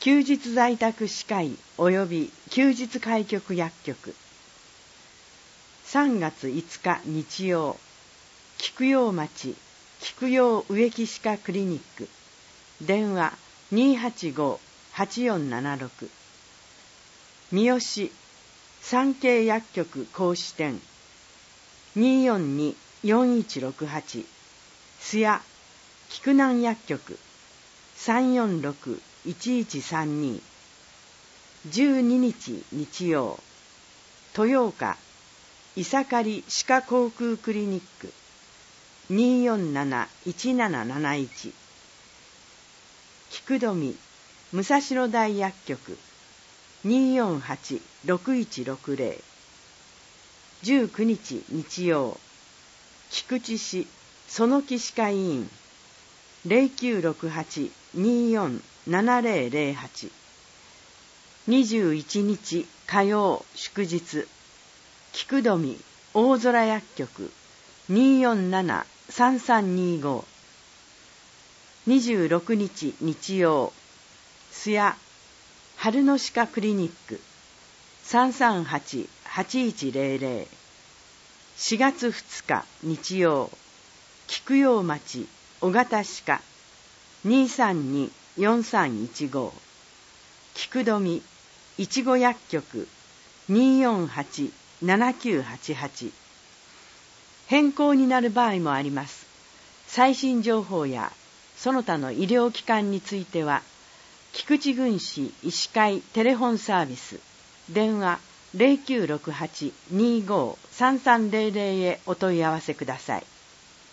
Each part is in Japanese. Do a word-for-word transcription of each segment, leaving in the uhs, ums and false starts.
休日在宅歯科医及び休日開局薬局。さんがついつか日曜、菊陽町菊陽植木歯科クリニック。電話 にーはちごーはちよんななろく。三好産経薬局公支店 にーよんにーよんいちろくはち。須谷菊南薬局 さんよんろくいちいちさんに。じゅうににち日曜、豊岡伊佐刈歯科口腔クリニック にーよんなないちなななないち。菊富武蔵野台薬局 にーよんはちろくいちろくぜろ。じゅうくにち日曜、菊池市園木歯科医院 ゼロきゅうろくはちにーよんななぜろぜろはち。にじゅういちにち火曜祝日、菊富大空薬局 にーよんななさんさんにーご。にじゅうろくにち日曜、須谷春の歯科クリニック さんさんはちはちいちぜろぜろ。しがつふつか日曜、菊陽町尾形歯科 にーさんによんさんいちご。菊富いちご薬局 にーよんはちななきゅうはちはち。変更になる場合もあります。最新情報やその他の医療機関については、菊池郡市医師会テレフォンサービス、電話 ゼロきゅうろくはちにーごーさんさんぜろぜろ へお問い合わせください。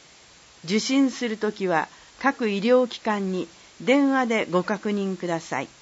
受診するときは各医療機関に電話でご確認ください。